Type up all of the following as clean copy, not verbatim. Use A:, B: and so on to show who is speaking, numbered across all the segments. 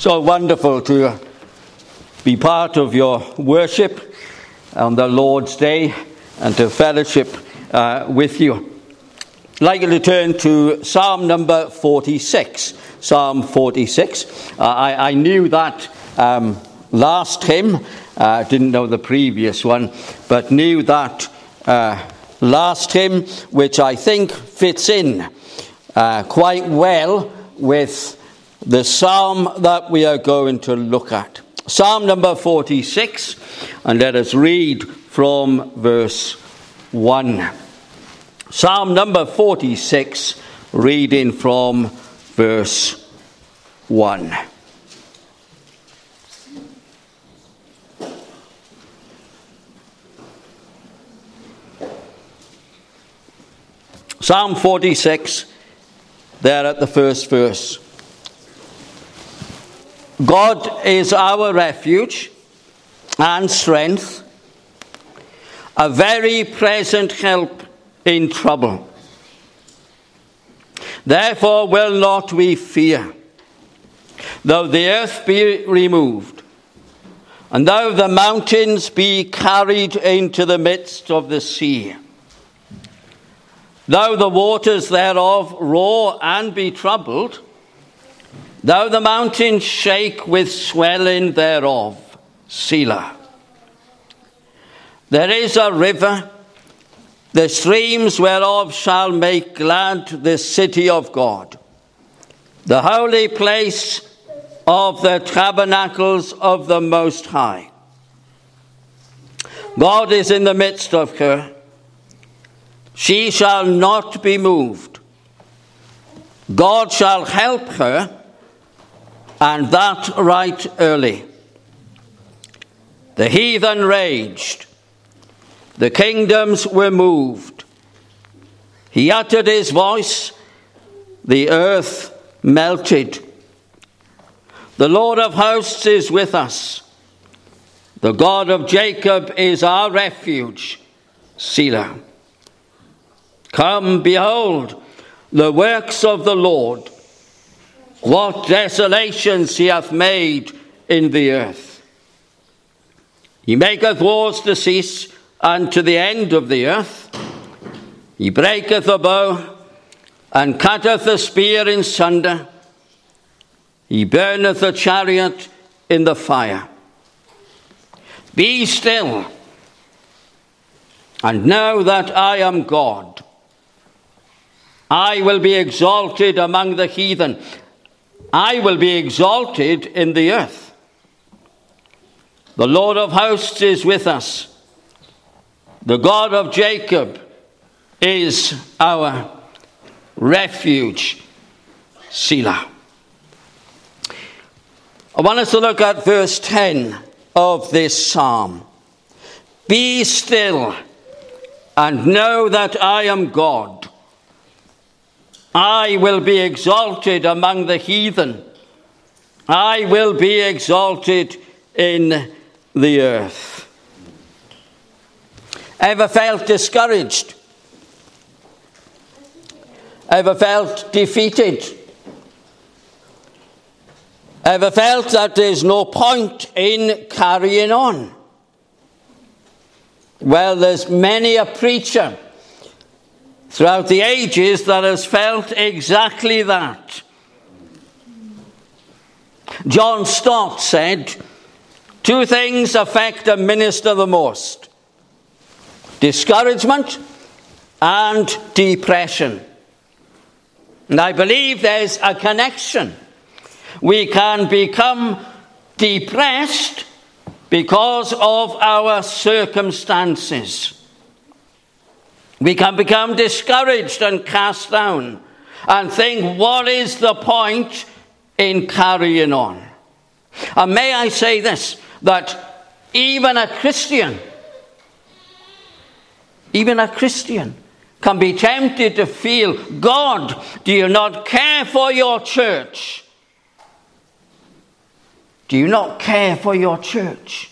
A: So wonderful to be part of your worship on the Lord's Day and to fellowship with you. I'd like you to turn to Psalm number 46. Psalm 46. I knew that last hymn. Didn't know the previous one, but knew that last hymn, which I think fits in quite well with the psalm that we are going to look at. Psalm number 46, and let us read from verse 1. Psalm number 46, reading from verse 1. Psalm 46, there at the first verse. God is our refuge and strength, a very present help in trouble. Therefore will not we fear, though the earth be removed, and though the mountains be carried into the midst of the sea. Though the waters thereof roar and be troubled, though the mountains shake with swelling thereof. Selah. There is a river, the streams whereof shall make glad the city of God, the holy place of the tabernacles of the Most High. God is in the midst of her. She shall not be moved. God shall help her, and that right early. The heathen raged. The kingdoms were moved. He uttered his voice. The earth melted. The Lord of hosts is with us. The God of Jacob is our refuge. Selah. Come, behold, the works of the Lord. What desolations he hath made in the earth. He maketh wars to cease unto the end of the earth. He breaketh the bow, and cutteth the spear in sunder. He burneth the chariot in the fire. Be still, and know that I am God. I will be exalted among the heathen. I will be exalted in the earth. The Lord of hosts is with us. The God of Jacob is our refuge. Selah. I want us to look at verse 10 of this psalm. Be still and know that I am God. I will be exalted among the heathen. I will be exalted in the earth. Ever felt discouraged? Ever felt defeated? Ever felt that there's no point in carrying on? Well, there's many a preacher throughout the ages that has felt exactly that. John Stott said, 2 things affect a minister the most: discouragement and depression. And I believe there's a connection. We can become depressed because of our circumstances. We can become discouraged and cast down and think, what is the point in carrying on? And may I say this, that even a Christian can be tempted to feel, God, do you not care for your church? Do you not care for your church?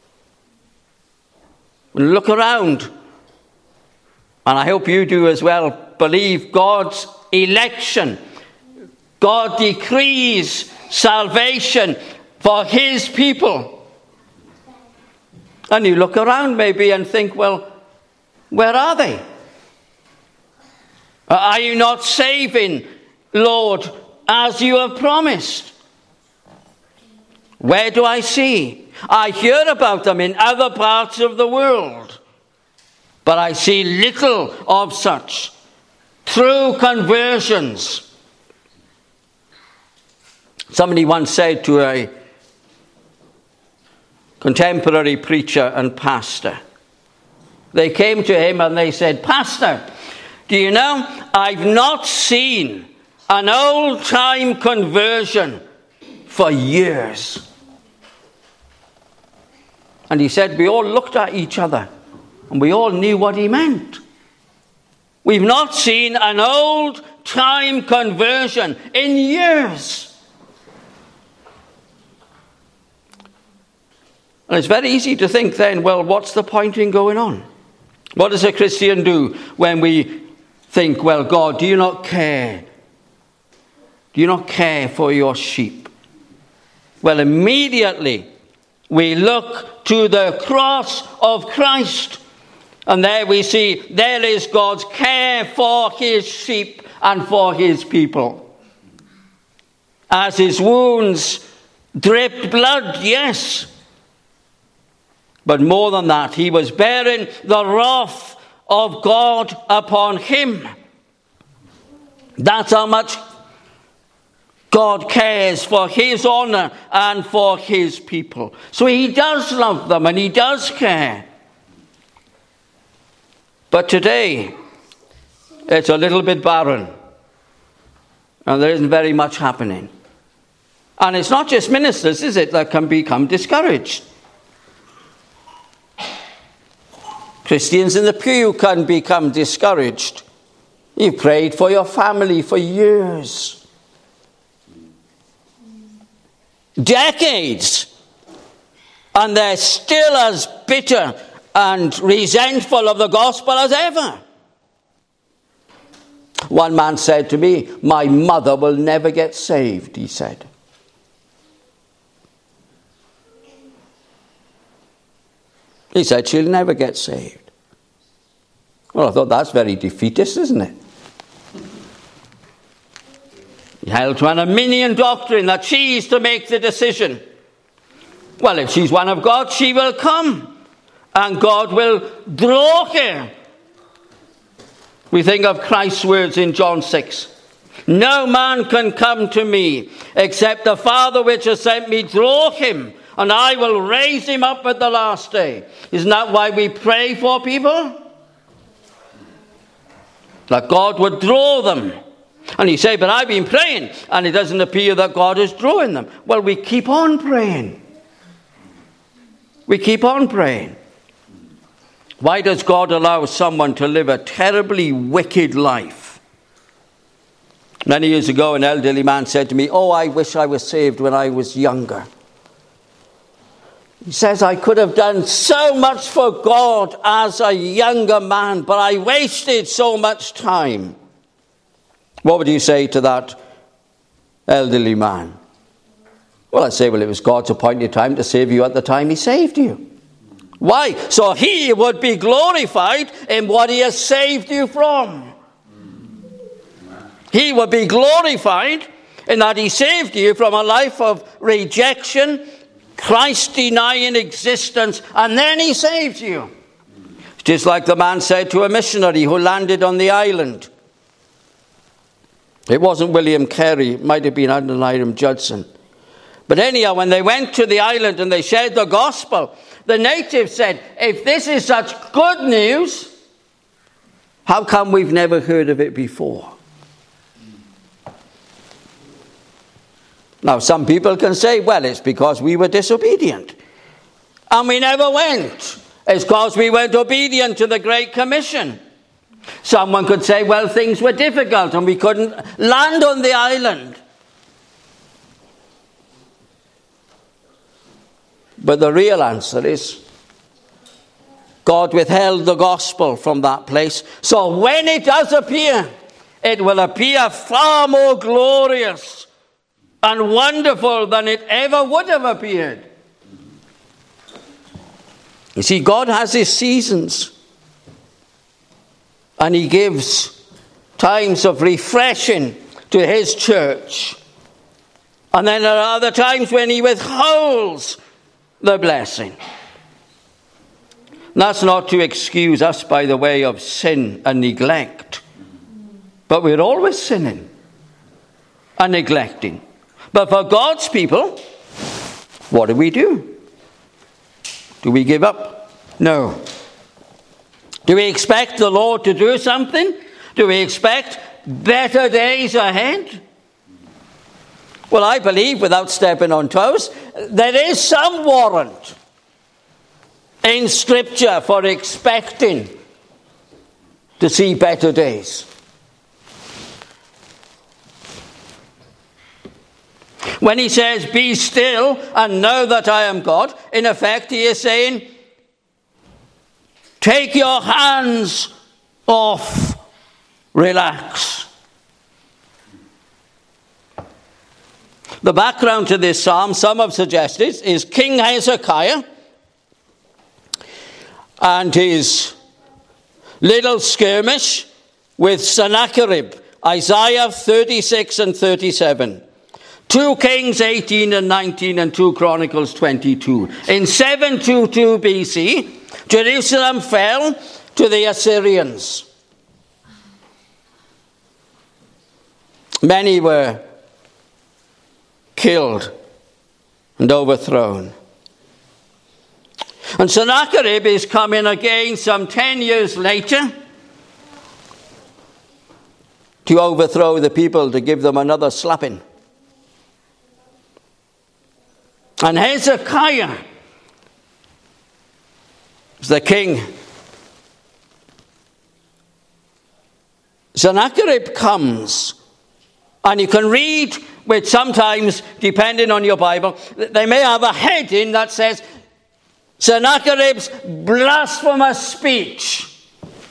A: Look around. And I hope you do as well. Believe God's election. God decrees salvation for his people. And you look around maybe and think, well, where are they? Are you not saving, Lord, as you have promised? Where do I see? I hear about them in other parts of the world, but I see little of such true conversions. Somebody once said to a contemporary preacher and pastor, they came to him and they said, "Pastor, do you know, I've not seen an old-time conversion for years." And he said, we all looked at each other and we all knew what he meant. We've not seen an old-time conversion in years. And it's very easy to think then, well, what's the point in going on? What does a Christian do when we think, well, God, do you not care? Do you not care for your sheep? Well, immediately we look to the cross of Christ, and there we see there is God's care for his sheep and for his people. As his wounds dripped blood, yes. But more than that, he was bearing the wrath of God upon him. That's how much God cares for his honor and for his people. So he does love them and he does care. But today, it's a little bit barren. And there isn't very much happening. And it's not just ministers, is it, that can become discouraged. Christians in the pew can become discouraged. You've prayed for your family for years. Decades. And they're still as bitter and resentful of the gospel as ever. One man said to me, "My mother will never get saved," he said. He said she'll never get saved. Well, I thought that's very defeatist, isn't it? He held to an Arminian doctrine that she's to make the decision. Well, if she's one of God, she will come. And God will draw her. We think of Christ's words in John 6. "No man can come to me except the Father which has sent me draw him, and I will raise him up at the last day." Isn't that why we pray for people? That God would draw them. And you say, "But I've been praying and it doesn't appear that God is drawing them." Well, we keep on praying. We keep on praying. Why does God allow someone to live a terribly wicked life? Many years ago, an elderly man said to me, "Oh, I wish I was saved when I was younger." He says, "I could have done so much for God as a younger man, but I wasted so much time." What would you say to that elderly man? Well, I'd say, well, it was God's appointed time to save you at the time he saved you. Why? So he would be glorified in what he has saved you from. He would be glorified in that he saved you from a life of rejection, Christ-denying existence, and then he saved you. Just like the man said to a missionary who landed on the island. It wasn't William Carey, it might have been Adoniram Judson. But anyhow, when they went to the island and they shared the gospel, the natives said, "If this is such good news, how come we've never heard of it before?" Now, some people can say, well, it's because we were disobedient. And we never went. It's because we weren't obedient to the Great Commission. Someone could say, well, things were difficult and we couldn't land on the island. But the real answer is, God withheld the gospel from that place. So when it does appear, it will appear far more glorious and wonderful than it ever would have appeared. You see, God has his seasons, and he gives times of refreshing to his church. And then there are other times when he withholds the blessing. That's not to excuse us by the way of sin and neglect. But we're always sinning and neglecting. But for God's people, what do? Do we give up? No. Do we expect the Lord to do something? Do we expect better days ahead? Well, I believe, without stepping on toes, there is some warrant in Scripture for expecting to see better days. When he says, be still and know that I am God, in effect he is saying, take your hands off, relax. The background to this psalm, some have suggested, is King Hezekiah and his little skirmish with Sennacherib, Isaiah 36 and 37. 2 Kings 18 and 19 and 2 Chronicles 22. In 722 BC, Jerusalem fell to the Assyrians. Many were killed and overthrown. And Sennacherib is coming again some 10 years later to overthrow the people, to give them another slapping. And Hezekiah is the king. Sennacherib comes, and you can read, which sometimes, depending on your Bible, they may have a heading that says, Sennacherib's blasphemous speech,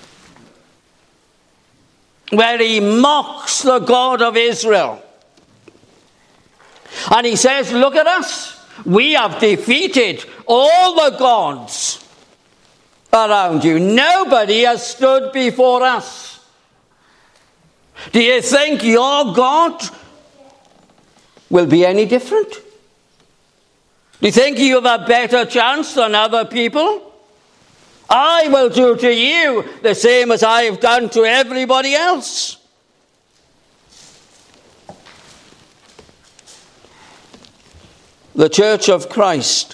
A: where he mocks the God of Israel. And he says, look at us. We have defeated all the gods around you. Nobody has stood before us. Do you think your God will be any different? Do you think you have a better chance than other people? I will do to you the same as I have done to everybody else. The Church of Christ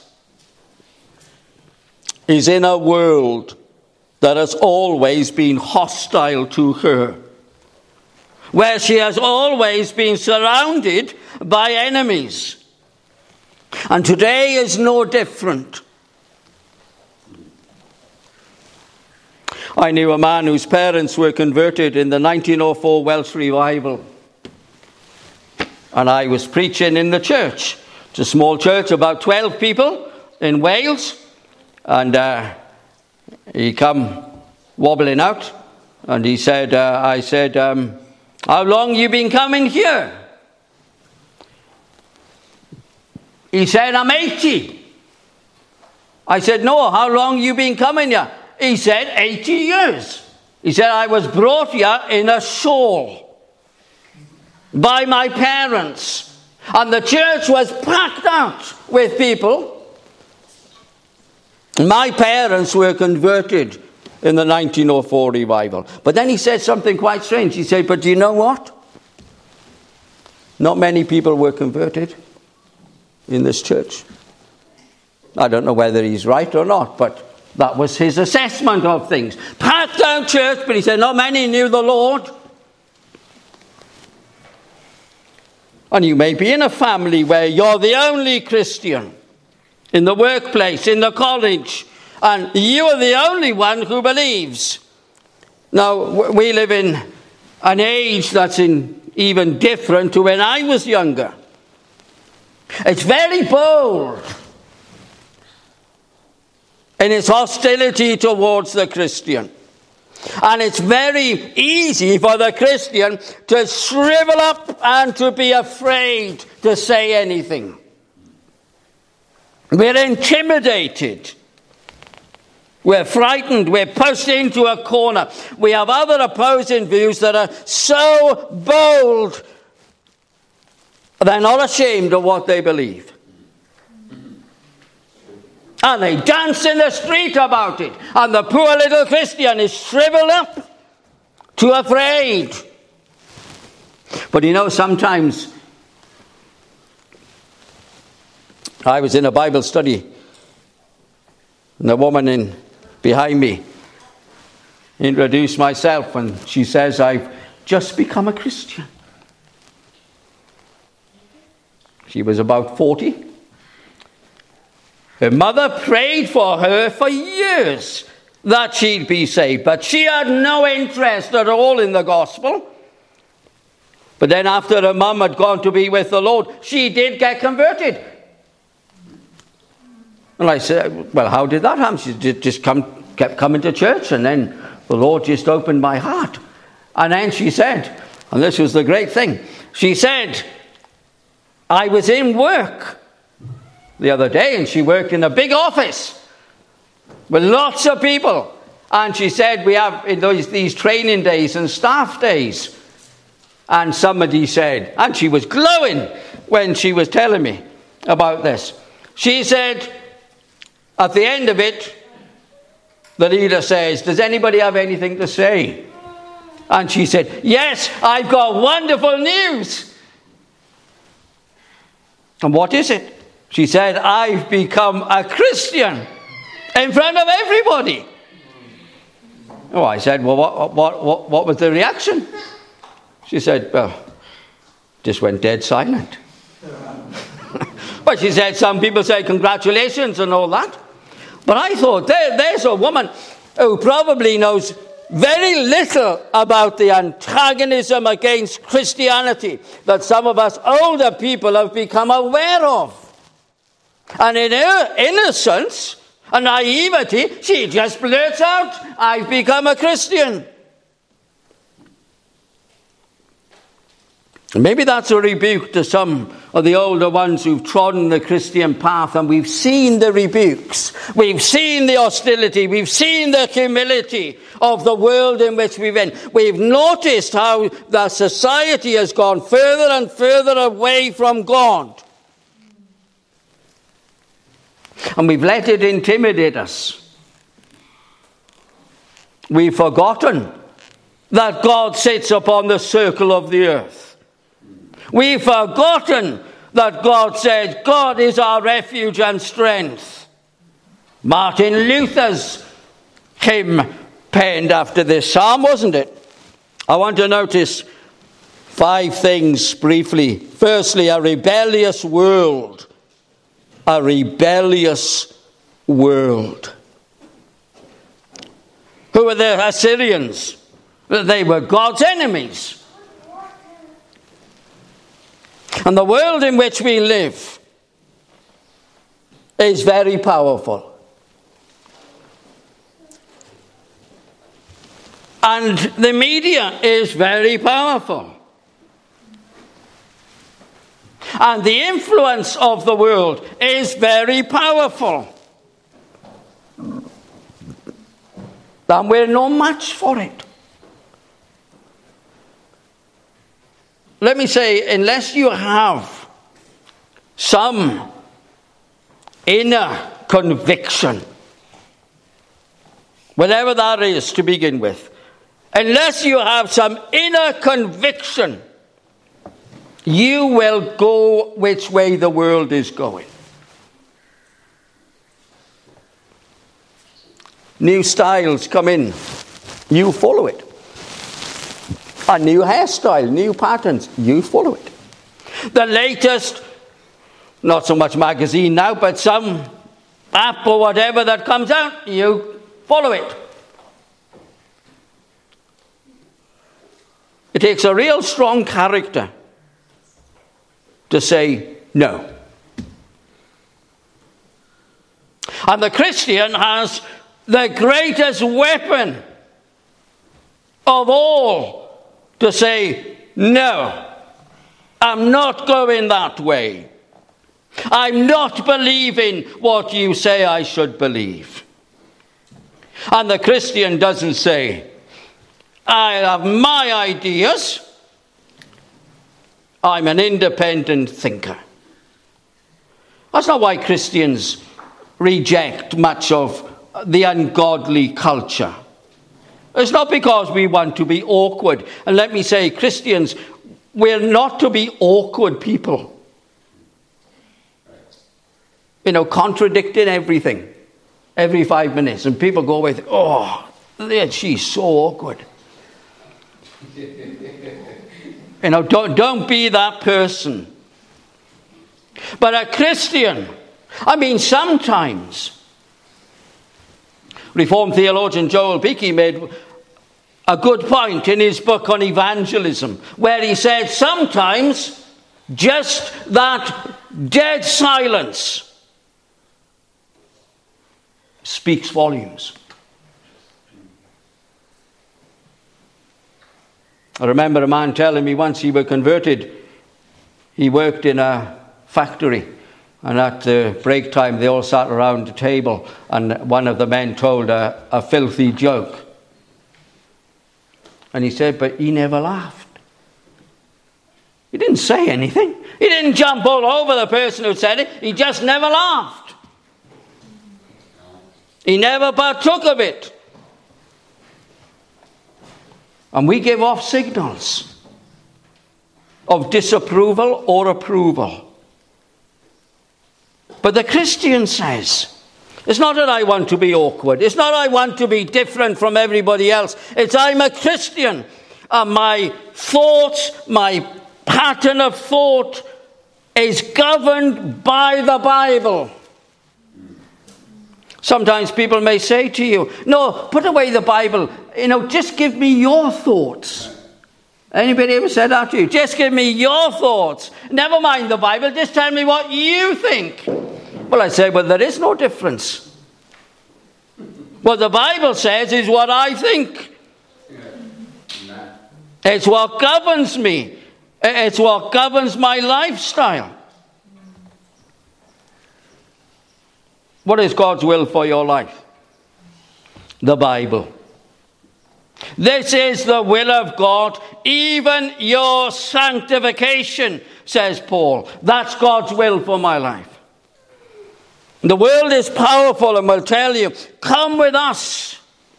A: is in a world that has always been hostile to her, where she has always been surrounded by enemies. And today is no different. I knew a man whose parents were converted in the 1904 Welsh revival. And I was preaching in the church. It's a small church, about 12 people in Wales. And he come wobbling out. And he said, I said, how long you been coming here? He said, I'm 80. I said, no, how long you been coming here? He said, 80 years. He said, I was brought here in a shawl by my parents. And the church was packed out with people. My parents were converted in the 1904 revival. But then he said something quite strange. He said, but do you know what? Not many people were converted in this church. I don't know whether he's right or not, but that was his assessment of things. Packed out church, but he said not many knew the Lord. And you may be in a family where you're the only Christian, in the workplace, in the college, and you are the only one who believes. Now, we live in an age that's even different to when I was younger. It's very bold in its hostility towards the Christian. And it's very easy for the Christian to shrivel up and to be afraid to say anything. We're intimidated. We're frightened. We're pushed into a corner. We have other opposing views that are so bold, they're not ashamed of what they believe. And they dance in the street about it. And the poor little Christian is shriveled up, too afraid. But you know, sometimes I was in a Bible study, and the woman behind me introduced myself, and she says, "I've just become a Christian." She was about 40. Her mother prayed for her for years that she'd be saved, but she had no interest at all in the gospel. But then after her mum had gone to be with the Lord, she did get converted. And I said, "Well, how did that happen?" She kept coming to church, and then the Lord just opened my heart. And then she said, and this was the great thing, she said, "I was in work the other day," and she worked in a big office with lots of people. And she said, we have in these training days and staff days. And somebody said, and she was glowing when she was telling me about this. She said, at the end of it, the leader says, "Does anybody have anything to say?" And she said, "Yes, I've got wonderful news." "And what is it?" She said, "I've become a Christian in front of everybody." Oh, I said, "Well, what was the reaction?" She said, "Well, just went dead silent." Well, she said, some people say congratulations and all that. But I thought, there's a woman who probably knows very little about the antagonism against Christianity that some of us older people have become aware of. And in her innocence and naivety, she just blurts out, "I've become a Christian." Maybe that's a rebuke to some of the older ones who've trodden the Christian path, and we've seen the rebukes, we've seen the hostility, we've seen the humility of the world in which we've been. We've noticed how the society has gone further and further away from God. And we've let it intimidate us. We've forgotten that God sits upon the circle of the earth. We've forgotten that God said, God is our refuge and strength. Martin Luther's hymn penned after this psalm, wasn't it? I want to notice 5 things briefly. Firstly, a rebellious world. A rebellious world. Who were the Assyrians? They were God's enemies. And the world in which we live is very powerful. And the media is very powerful. And the influence of the world is very powerful. And we're no match for it. Let me say, unless you have some inner conviction, whatever that is to begin with, unless you have some inner conviction, you will go which way the world is going. New styles come in, you follow it. A new hairstyle, new patterns, you follow it. The latest, not so much magazine now, but some app or whatever that comes out, you follow it. It takes a real strong character to say no. And the Christian has the greatest weapon of all to say, no, I'm not going that way. I'm not believing what you say I should believe. And the Christian doesn't say, I have my ideas. I'm an independent thinker. That's not why Christians reject much of the ungodly culture. It's not because we want to be awkward. And let me say, Christians, we're not to be awkward people. Contradicting everything every 5 minutes. And people go with, oh, she's so awkward. Don't be that person. But a Christian, sometimes, Reformed theologian Joel Beakey made a good point in his book on evangelism, where he said sometimes just that dead silence speaks volumes. I remember a man telling me once he was converted. He worked in a factory, and at the break time they all sat around the table, and one of the men told a filthy joke. And he said, but he never laughed. He didn't say anything. He didn't jump all over the person who said it. He just never laughed. He never partook of it. And we give off signals of disapproval or approval. But the Christian says, it's not that I want to be awkward. It's not I want to be different from everybody else. It's I'm a Christian. And my thoughts, my pattern of thought is governed by the Bible. Sometimes people may say to you, no, put away the Bible. Just give me your thoughts. Anybody ever said that to you? Just give me your thoughts. Never mind the Bible. Just tell me what you think. Well, I say, there is no difference. What the Bible says is what I think. It's what governs me. It's what governs my lifestyle. What is God's will for your life? The Bible. This is the will of God, even your sanctification, says Paul. That's God's will for my life. The world is powerful and will tell you, come with us.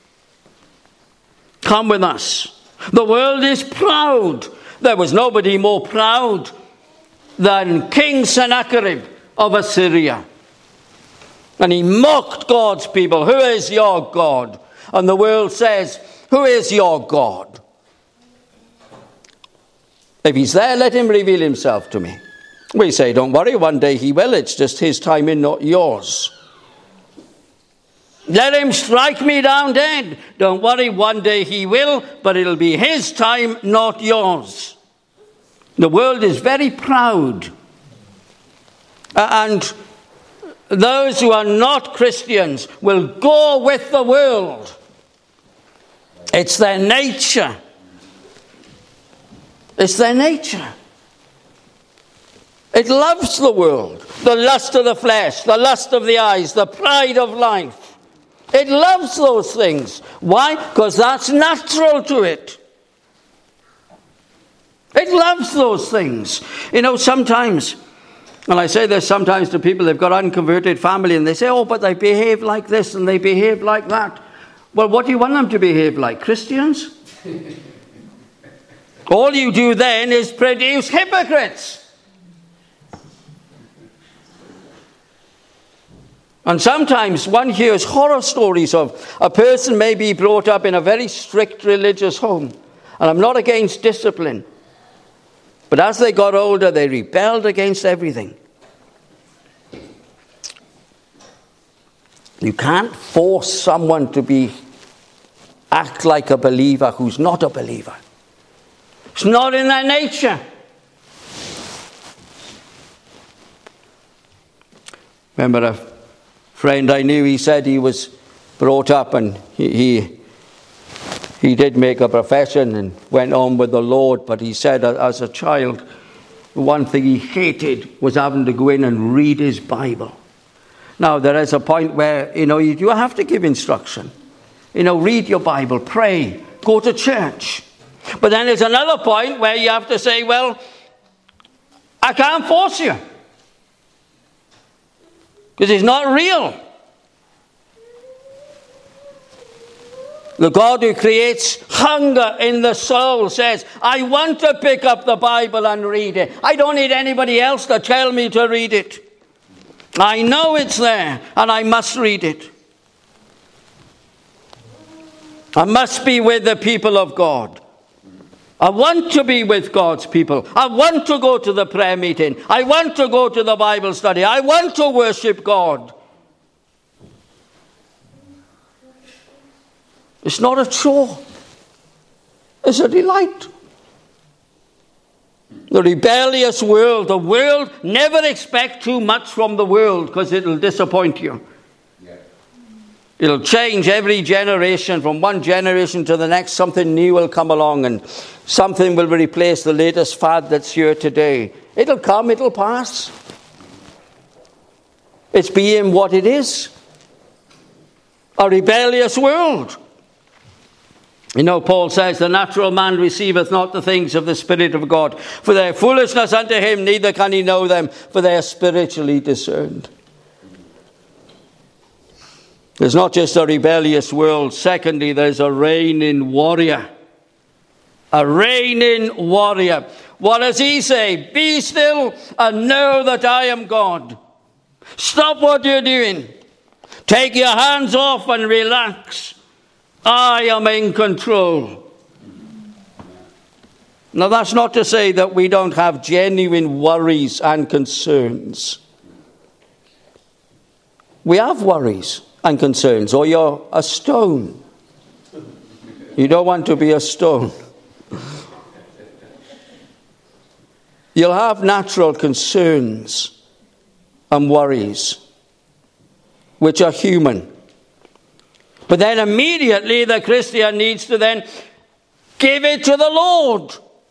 A: Come with us. The world is proud. There was nobody more proud than King Sennacherib of Assyria. And he mocked God's people. Who is your God? And the world says, who is your God? If he's there, let him reveal himself to me. We say, don't worry, one day he will. It's just his timing, not yours. Let him strike me down dead. Don't worry, one day he will, but it'll be his time, not yours. The world is very proud. And those who are not Christians will go with the world. It's their nature. It's their nature. It loves the world. The lust of the flesh, the lust of the eyes, the pride of life. It loves those things. Why? Because that's natural to it. It loves those things. Sometimes, and I say this sometimes to people, they've got unconverted family, and they say, oh, but they behave like this and they behave like that. Well, what do you want them to behave like? Christians? All you do then is produce hypocrites. And sometimes one hears horror stories of a person may be brought up in a very strict religious home. And I'm not against discipline. But as they got older, they rebelled against everything. You can't force someone to act like a believer who's not a believer. It's not in their nature. Remember a friend I knew, he said he was brought up and he He did make a profession and went on with the Lord, but he said as a child, one thing he hated was having to go in and read his Bible. Now, there is a point where, you have to give instruction. Read your Bible, pray, go to church. But then there's another point where you have to say, well, I can't force you, because it's not real. The God who creates hunger in the soul says, I want to pick up the Bible and read it. I don't need anybody else to tell me to read it. I know it's there, and I must read it. I must be with the people of God. I want to be with God's people. I want to go to the prayer meeting. I want to go to the Bible study. I want to worship God. It's not a chore. It's a delight. The rebellious world, the world, never expect too much from the world, because it'll disappoint you. Yeah. It'll change every generation. From one generation to the next, something new will come along, and something will replace the latest fad that's here today. It'll come, it'll pass. It's being what it is. A rebellious world. Paul says, the natural man receiveth not the things of the Spirit of God, for they are foolishness unto him, neither can he know them, for they are spiritually discerned. There's not just a rebellious world. Secondly, there's a reigning warrior. A reigning warrior. What does he say? Be still and know that I am God. Stop what you're doing. Take your hands off and relax. I am in control. Now, that's not to say that we don't have genuine worries and concerns. We have worries and concerns, or you're a stone. You don't want to be a stone. You'll have natural concerns and worries, which are human. But then immediately the Christian needs to then give it to the Lord.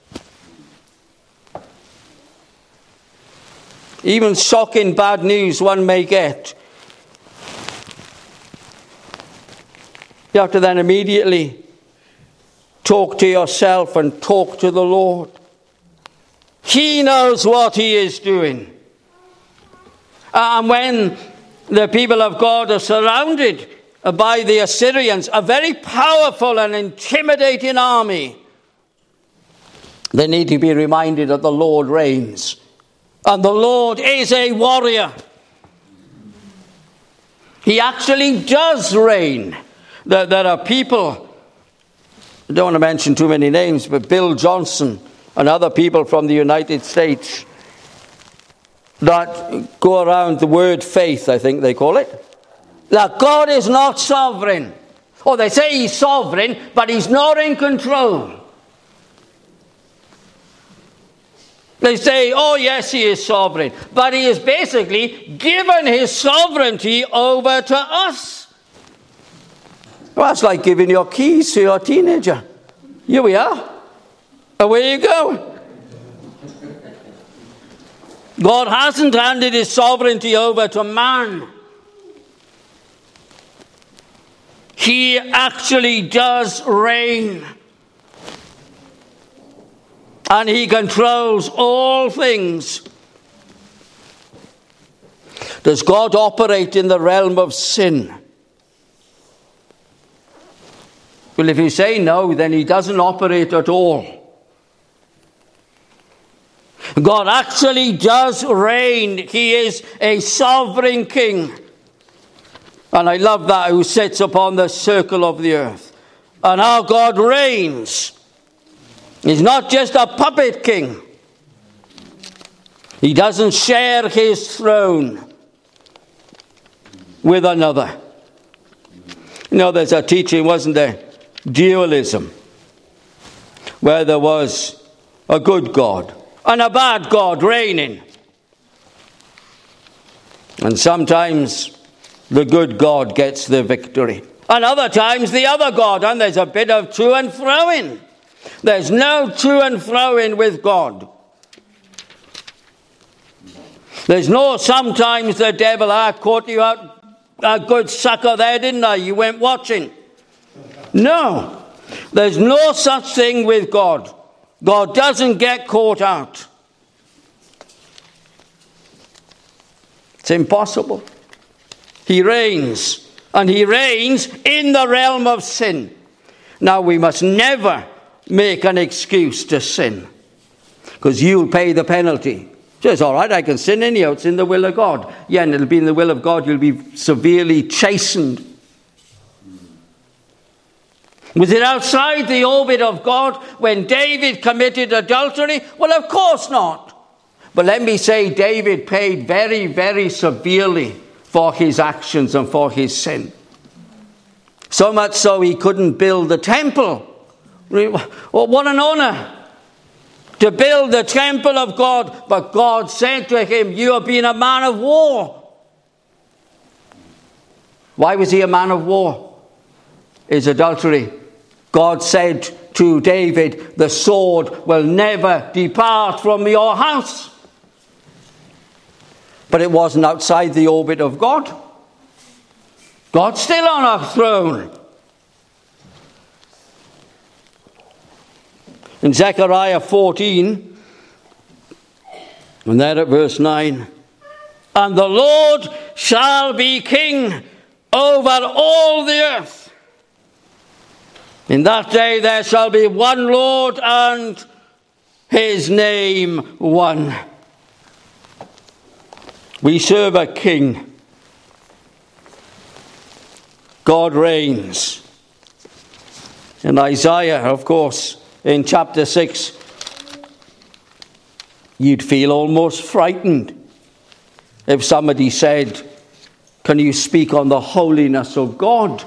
A: Even shocking bad news one may get, you have to then immediately talk to yourself and talk to the Lord. He knows what he is doing. And when the people of God are surrounded by the Assyrians, a very powerful and intimidating army, they need to be reminded that the Lord reigns. And the Lord is a warrior. He actually does reign. There are people, I don't want to mention too many names, but Bill Johnson and other people from the United States that go around the word faith, I think they call it, that God is not sovereign. Or they say he's sovereign, but he's not in control. They say, oh yes, he is sovereign, but he has basically given his sovereignty over to us. Well, that's like giving your keys to your teenager. Here we are. Away you go. God hasn't handed his sovereignty over to man. He actually does reign. And he controls all things. Does God operate in the realm of sin? Well, if you say no, then he doesn't operate at all. God actually does reign. He is a sovereign king. And I love that, who sits upon the circle of the earth. And our God reigns. He's not just a puppet king. He doesn't share his throne with another. There's a teaching, wasn't there? Dualism. Where there was a good God and a bad God reigning. And sometimes the good God gets the victory. And other times the other God, and there's a bit of to and fro-in. There's no to and fro-in with God. There's no sometimes the devil, caught you out a good sucker there, didn't I? You weren't watching. No. There's no such thing with God. God doesn't get caught out. It's impossible. He reigns, and he reigns in the realm of sin. Now, we must never make an excuse to sin, because you'll pay the penalty. So it's all right, I can sin anyhow, it's in the will of God. Yeah, and it'll be in the will of God, you'll be severely chastened. Was it outside the orbit of God when David committed adultery? Well, of course not. But let me say, David paid very, very severely for his actions and for his sin. So much so he couldn't build the temple. Well, what an honor to build the temple of God. But God said to him, you have been a man of war. Why was he a man of war? His adultery. God said to David, the sword will never depart from your house. But it wasn't outside the orbit of God. God's still on a throne. In Zechariah 14, and there at verse 9, and the Lord shall be king over all the earth. In that day there shall be one Lord, and his name one. We serve a king. God reigns. In Isaiah, of course, in chapter 6, you'd feel almost frightened if somebody said, can you speak on the holiness of God?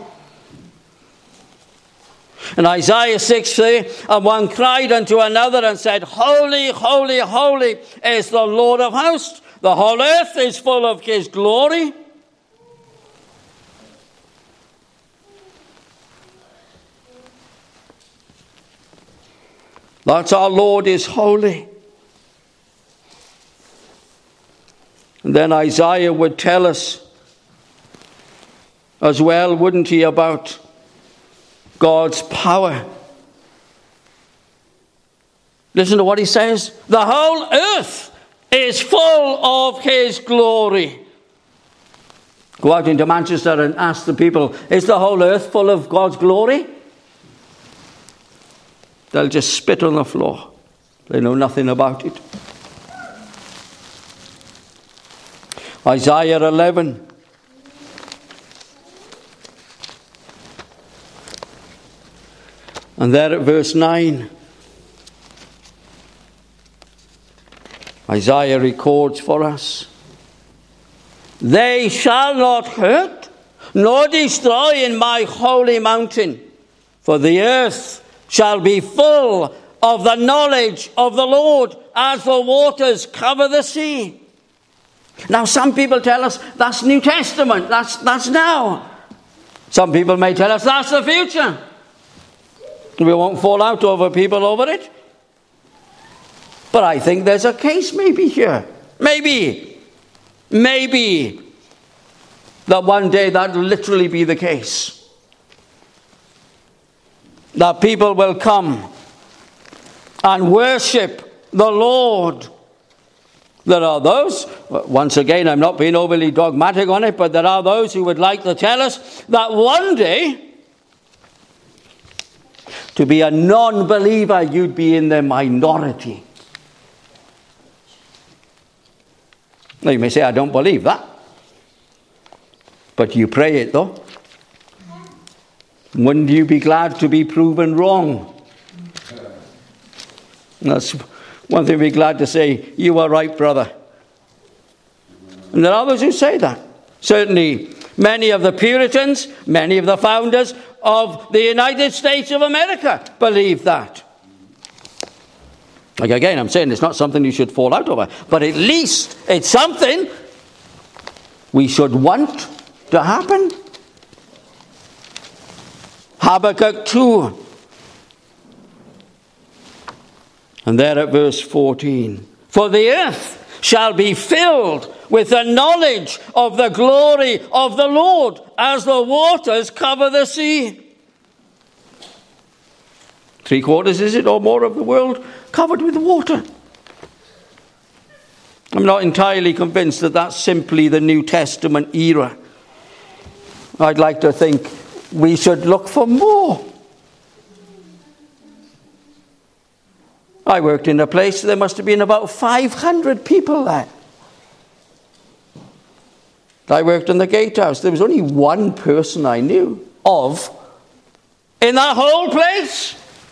A: In Isaiah 6, and one cried unto another and said, holy, holy, holy is the Lord of hosts. The whole earth is full of his glory. That's our Lord is holy. And then Isaiah would tell us as well, wouldn't he, about God's power. Listen to what he says. The whole earth is full of his glory. Go out into Manchester and ask the people, is the whole earth full of God's glory? They'll just spit on the floor. They know nothing about it. Isaiah 11. And there at verse 9, Isaiah records for us, they shall not hurt nor destroy in my holy mountain, for the earth shall be full of the knowledge of the Lord as the waters cover the sea. Now some people tell us that's New Testament, that's now. Some people may tell us that's the future. We won't fall out over people over it. But I think there's a case maybe here. Maybe that one day that will literally be the case. That people will come and worship the Lord. There are those, once again, I'm not being overly dogmatic on it, but there are those who would like to tell us that one day, to be a non-believer, you'd be in the minority. Now you may say, I don't believe that. But you pray it though. Wouldn't you be glad to be proven wrong? That's one thing we're glad to say, you were right, brother. And there are others who say that. Certainly, many of the Puritans, many of the founders of the United States of America believe that. Like again, I'm saying it's not something you should fall out over, but at least it's something we should want to happen. Habakkuk 2. And there at verse 14. For the earth shall be filled with the knowledge of the glory of the Lord, as the waters cover the sea. 3/4, is it, or more of the world covered with water? I'm not entirely convinced that that's simply the New Testament era. I'd like to think we should look for more. I worked in a place, there must have been about 500 people there. I worked in the gatehouse. There was only one person I knew of in that whole place.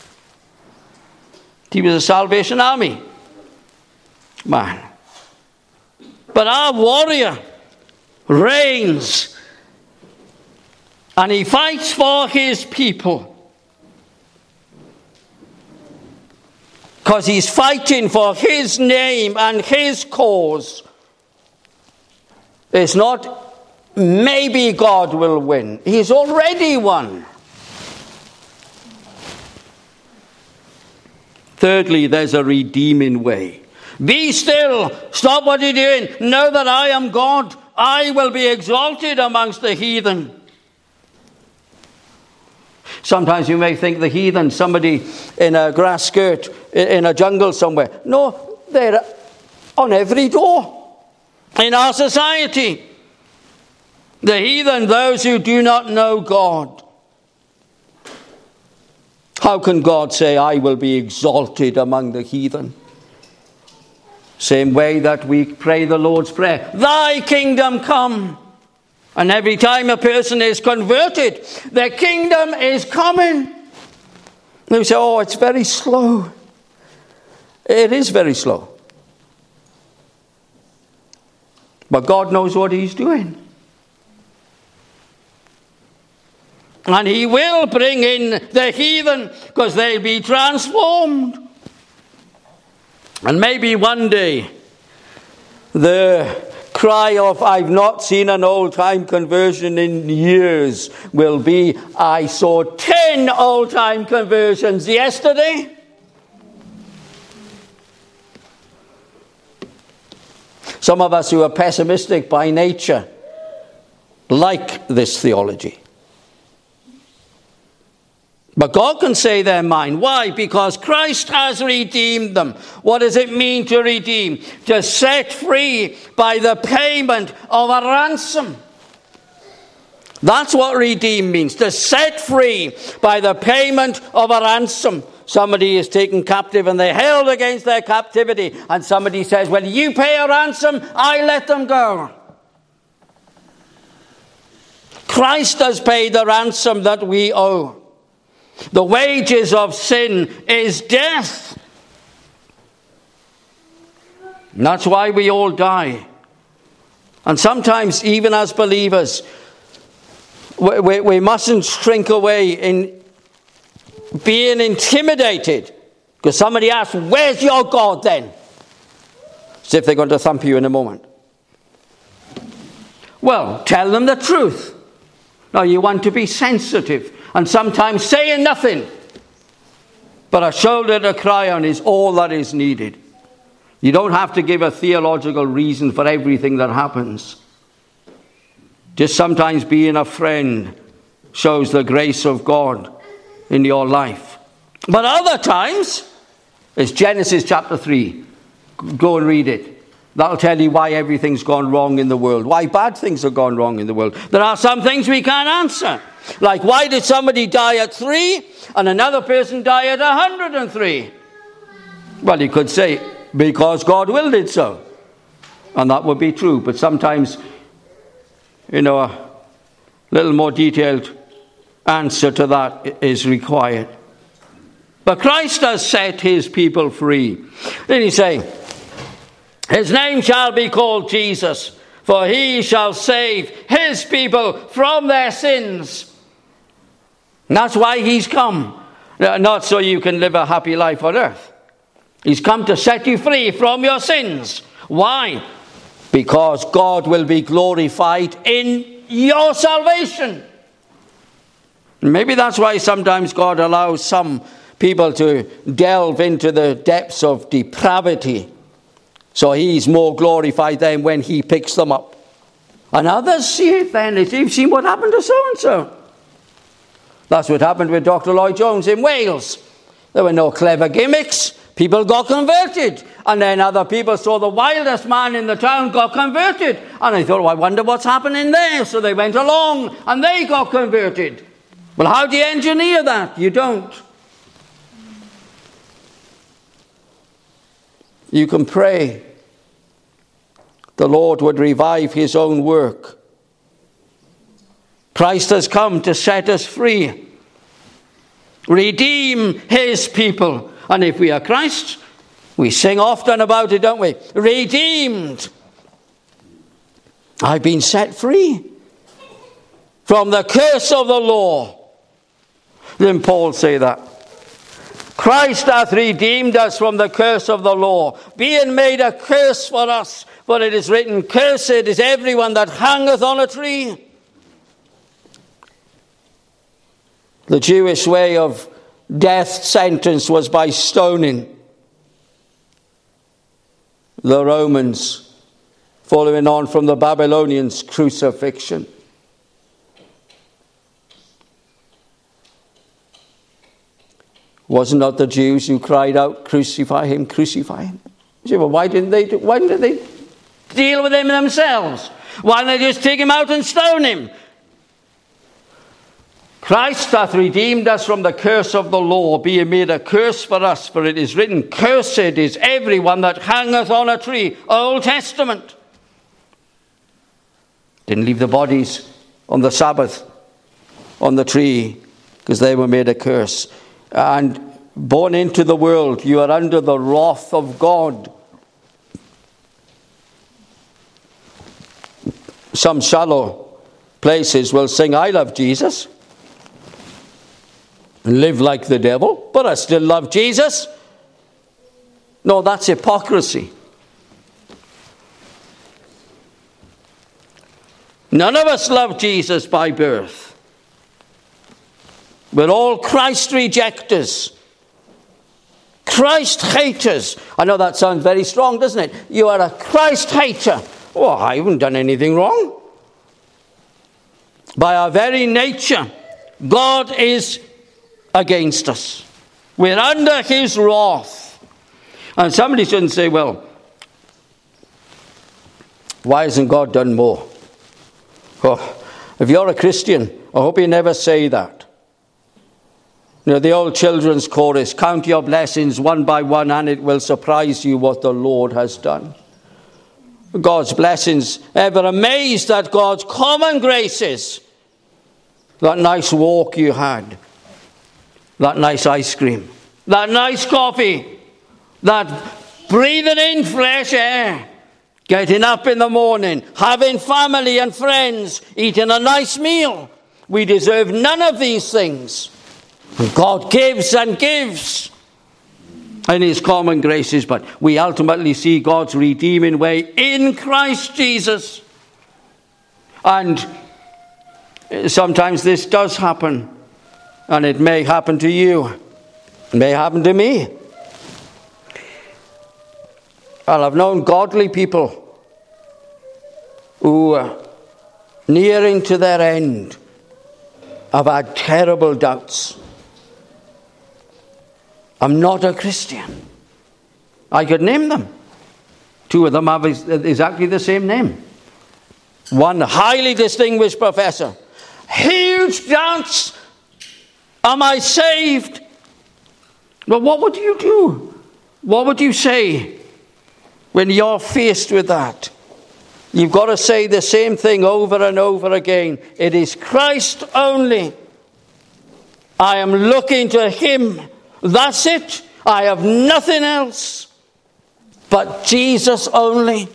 A: He was a Salvation Army man. But our warrior reigns, and he fights for his people. Because he's fighting for his name and his cause. It's not maybe God will win. He's already won. Thirdly, there's a redeeming way. Be still. Stop what you're doing. Know that I am God. I will be exalted amongst the heathen. Sometimes you may think the heathen, somebody in a grass skirt, in a jungle somewhere. No, they're on every door in our society. The heathen, those who do not know God. How can God say, I will be exalted among the heathen? Same way that we pray the Lord's Prayer. Thy kingdom come. And every time a person is converted, their kingdom is coming. They say, oh, it's very slow. It is very slow. But God knows what he's doing. And he will bring in the heathen because they'll be transformed. And maybe one day the cry of I've not seen an old-time conversion in years will be, I saw 10 old-time conversions yesterday. Some of us who are pessimistic by nature like this theology. But God can say their mind. Why? Because Christ has redeemed them. What does it mean to redeem? To set free by the payment of a ransom. That's what redeem means. To set free by the payment of a ransom. Somebody is taken captive and they're held against their captivity. And somebody says, well, you pay a ransom, I let them go. Christ has paid the ransom that we owe. The wages of sin is death. And that's why we all die. And sometimes, even as believers, we mustn't shrink away in being intimidated. Because somebody asks, where's your God then? As if they're going to thump you in a moment. Well, tell them the truth. Now, you want to be sensitive. And sometimes saying nothing, but a shoulder to cry on is all that is needed. You don't have to give a theological reason for everything that happens. Just sometimes being a friend shows the grace of God in your life. But other times, it's Genesis chapter 3. Go and read it. That'll tell you why everything's gone wrong in the world. Why bad things have gone wrong in the world. There are some things we can't answer. Like, why did somebody die at 3 and another person die at 103? Well, you could say, because God willed it so. And that would be true. But sometimes, a little more detailed answer to that is required. But Christ has set his people free. Then he say, his name shall be called Jesus, for he shall save his people from their sins. And that's why he's come. Not so you can live a happy life on earth. He's come to set you free from your sins. Why? Because God will be glorified in your salvation. Maybe that's why sometimes God allows some people to delve into the depths of depravity, so he's more glorified than when he picks them up. And others see it then. You've seen what happened to so-and-so. That's what happened with Dr. Lloyd Jones in Wales. There were no clever gimmicks. People got converted. And then other people saw the wildest man in the town got converted. And they thought, I wonder what's happening there. So they went along and they got converted. Well, how do you engineer that? You don't. You can pray the Lord would revive his own work. Christ has come to set us free, redeem his people. And if we are Christ, we sing often about it, don't we? Redeemed. I've been set free from the curse of the law. Didn't Paul say that? Christ hath redeemed us from the curse of the law, being made a curse for us. For it is written, cursed is everyone that hangeth on a tree. The Jewish way of death sentence was by stoning. The Romans, following on from the Babylonians, crucifixion. Wasn't it the Jews who cried out, crucify him, crucify him? You say, well, why didn't they deal with him themselves? Why didn't they just take him out and stone him? Christ hath redeemed us from the curse of the law, being made a curse for us, for it is written, cursed is everyone that hangeth on a tree. Old Testament. Didn't leave the bodies on the Sabbath on the tree, because they were made a curse. And born into the world, you are under the wrath of God. Some shallow places will sing, I love Jesus, and live like the devil, but I still love Jesus. No, that's hypocrisy. None of us love Jesus by birth. We're all Christ rejectors, Christ haters. I know that sounds very strong, doesn't it? You are a Christ hater. Oh, I haven't done anything wrong. By our very nature, God is against us. We're under his wrath. And somebody shouldn't say, well, why hasn't God done more? Oh, if you're a Christian, I hope you never say that. You know, the old children's chorus, count your blessings one by one and it will surprise you what the Lord has done. God's blessings, ever amazed at God's common graces. That nice walk you had, that nice ice cream, that nice coffee, that breathing in fresh air, getting up in the morning, having family and friends, eating a nice meal. We deserve none of these things. And God gives and gives in his common graces, but we ultimately see God's redeeming way in Christ Jesus. And sometimes this does happen, and it may happen to you. It may happen to me. Well, I've known godly people who, nearing to their end, have had terrible doubts. I'm not a Christian. I could name them. Two of them have exactly the same name. One highly distinguished professor. Huge doubts. Am I saved? Well, what would you do? What would you say when you're faced with that? You've got to say the same thing over and over again. It is Christ only. I am looking to him. That's it. I have nothing else but Jesus only.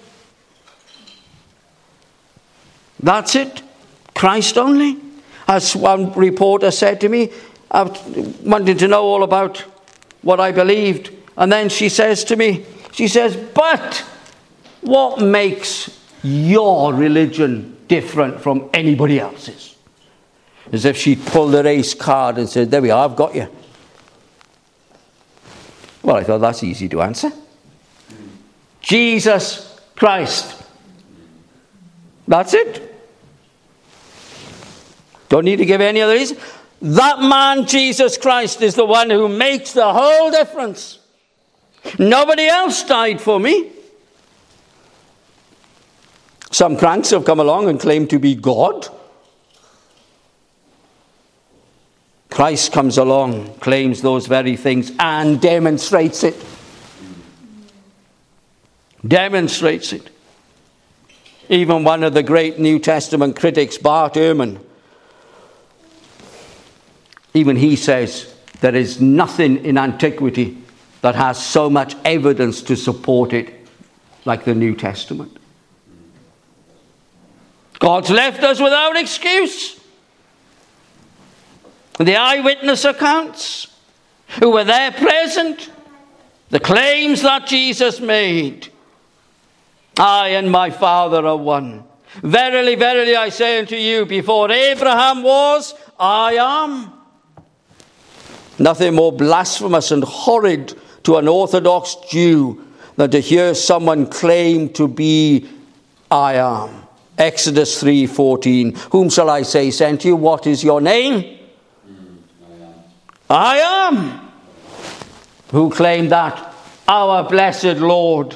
A: That's it. Christ only. As one reporter said to me, I wanted to know all about what I believed. And then she says to me, but what makes your religion different from anybody else's? As if she'd pulled a race card and said, there we are, I've got you. Well, I thought that's easy to answer. Jesus Christ. That's it. Don't need to give any other reason. That man, Jesus Christ, is the one who makes the whole difference. Nobody else died for me. Some cranks have come along and claim to be God. Christ comes along, claims those very things, and demonstrates it. Demonstrates it. Even one of the great New Testament critics, Bart Ehrman, even he says there is nothing in antiquity that has so much evidence to support it like the New Testament. God's left us without excuse. The eyewitness accounts, who were there present, the claims that Jesus made. I and my Father are one. Verily, verily, I say unto you, before Abraham was, I am. Nothing more blasphemous and horrid to an Orthodox Jew than to hear someone claim to be I am. Exodus 3:14. Whom shall I say sent you? What is your name? I am. Who claimed that? Our blessed Lord.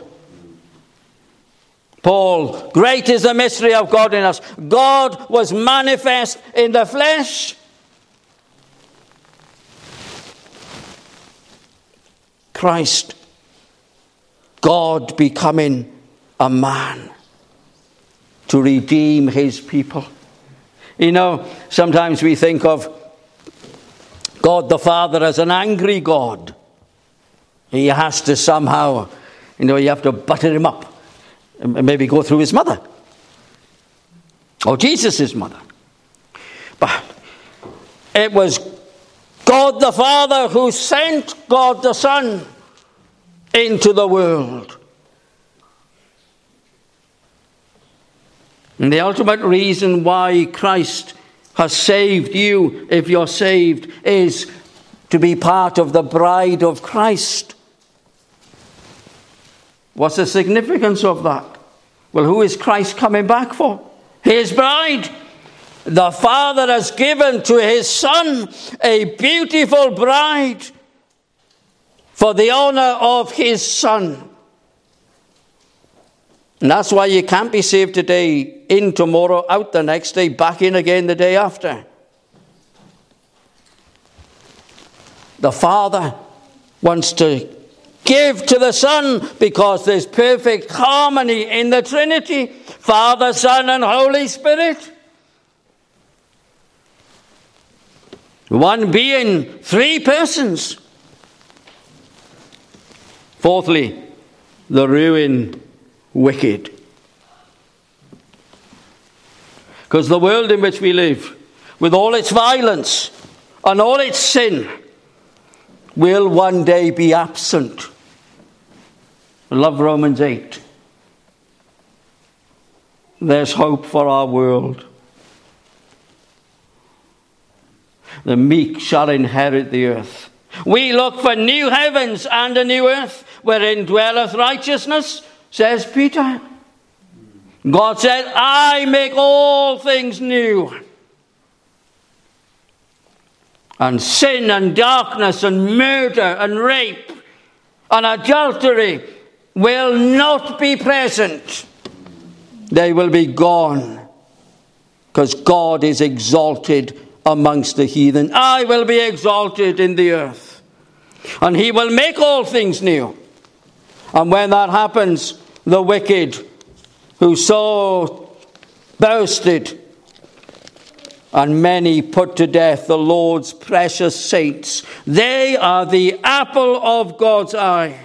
A: Paul, great is the mystery of God in us. God was manifest in the flesh. Christ, God becoming a man to redeem his people. You know, sometimes we think of God the Father as an angry God. He has to somehow, you have to butter him up and maybe go through his mother. Or Jesus' mother. But it was God the Father who sent God the Son into the world. And the ultimate reason why Christ has saved you, if you're saved, is to be part of the bride of Christ. What's the significance of that? Well, who is Christ coming back for? His bride. The Father has given to his Son a beautiful bride for the honor of his Son. And that's why you can't be saved today, in tomorrow, out the next day, back in again the day after. The Father wants to give to the Son because there's perfect harmony in the Trinity. Father, Son, and Holy Spirit. One being, three persons. Fourthly, the ruin wicked. Because the world in which we live, with all its violence and all its sin, will one day be absent. I love Romans 8. There's hope for our world. The meek shall inherit the earth. We look for new heavens and a new earth, wherein dwelleth righteousness, says Peter. God said, I make all things new. And sin and darkness and murder and rape and adultery will not be present. They will be gone. Because God is exalted amongst the heathen. I will be exalted in the earth. And he will make all things new. And when that happens, the wicked who so boasted and many put to death the Lord's precious saints, they are the apple of God's eye.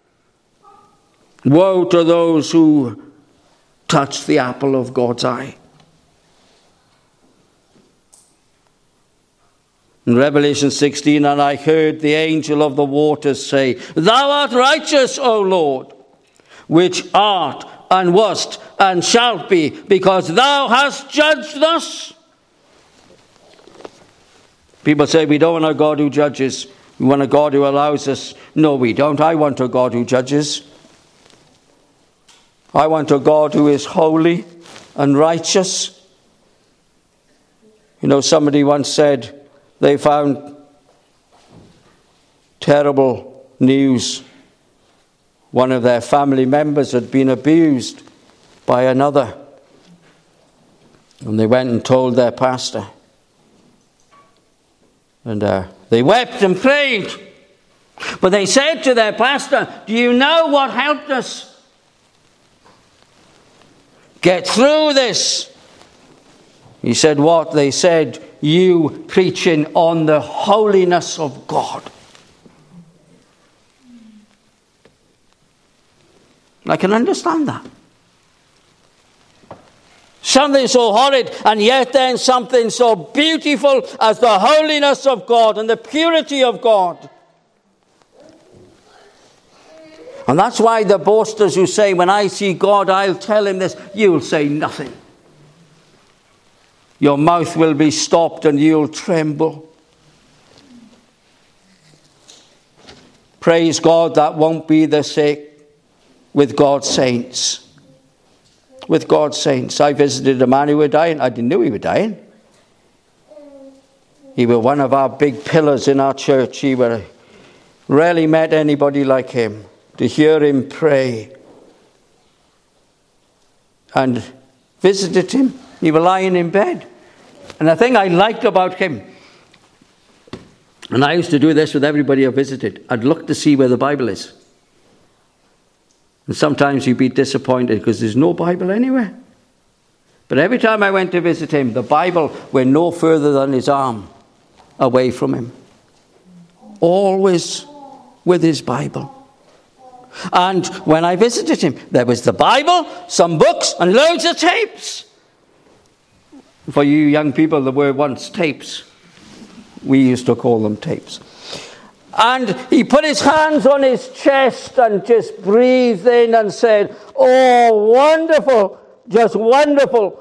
A: Woe to those who touch the apple of God's eye. In Revelation 16, and I heard the angel of the waters say, Thou art righteous, O Lord, which art and wast and shalt be, because thou hast judged thus. People say we don't want a God who judges. We want a God who allows us. No, we don't. I want a God who judges. I want a God who is holy and righteous. You know, somebody once said they found terrible news. One of their family members had been abused by another. And they went and told their pastor. And they wept and prayed. But they said to their pastor, do you know what helped us get through this? He said, what? They said, you preaching on the holiness of God. I can understand that. Something so horrid, and yet then something so beautiful as the holiness of God and the purity of God. And that's why the boasters who say, when I see God, I'll tell him this, you'll say nothing. Your mouth will be stopped and you'll tremble. Praise God, that won't be the sake with God's saints. With God's saints. I visited a man who was dying. I didn't know he was dying. He was one of our big pillars in our church. He rarely met anybody like him. To hear him pray. And visited him. He was lying in bed. And the thing I liked about him, and I used to do this with everybody I visited, I'd look to see where the Bible is. And sometimes you'd be disappointed because there's no Bible anywhere. But every time I went to visit him, the Bible went no further than his arm away from him. Always with his Bible. And when I visited him, there was the Bible, some books, and loads of tapes. For you young people, there were once tapes. We used to call them tapes. And he put his hands on his chest and just breathed in and said, oh, wonderful, just wonderful.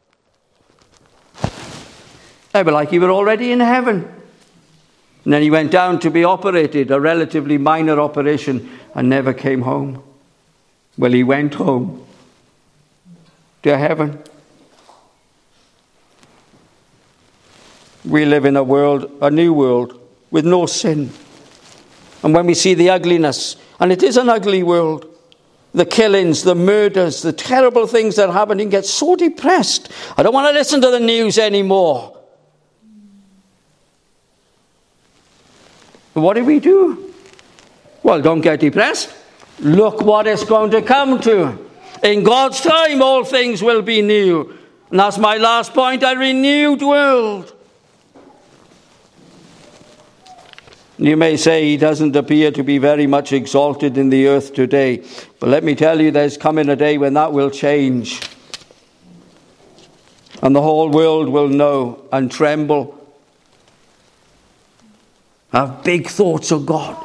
A: They were like he were already in heaven. And then he went down to be operated, a relatively minor operation, and never came home. Well, he went home to heaven. We live in a world, a new world, with no sin. And when we see the ugliness, and it is an ugly world, the killings, the murders, the terrible things that happen, you get so depressed. I don't want to listen to the news anymore. What do we do? Well, don't get depressed. Look what it's going to come to. In God's time, all things will be new. And that's my last point, a renewed world. You may say he doesn't appear to be very much exalted in the earth today. But let me tell you, there's coming a day when that will change. And the whole world will know and tremble. Have big thoughts of God.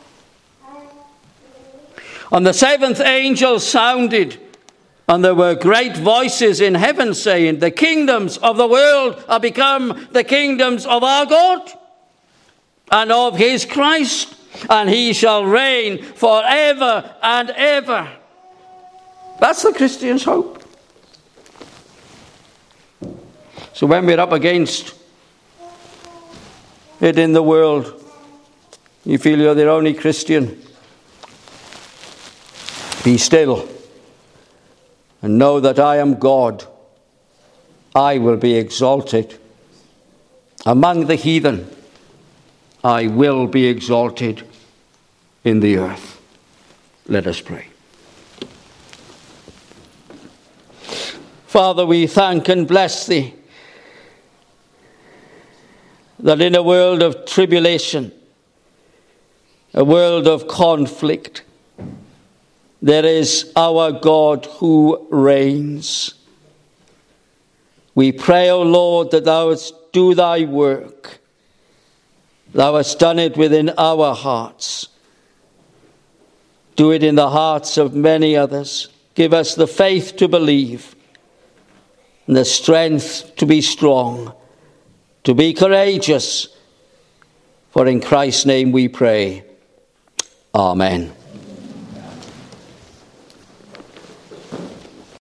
A: And the seventh angel sounded, and there were great voices in heaven saying, the kingdoms of the world are become the kingdoms of our God and of his Christ, and he shall reign forever and ever. That's the Christian's hope. So when we're up against it in the world, you feel you're the only Christian, be still and know that I am God. I will be exalted among the heathen. I will be exalted in the earth. Let us pray. Father, we thank and bless thee that in a world of tribulation, a world of conflict, there is our God who reigns. We pray, O Lord, that thou wouldst do thy work. Thou hast done it within our hearts. Do it in the hearts of many others. Give us the faith to believe and the strength to be strong, to be courageous, For in Christ's name we pray. Amen.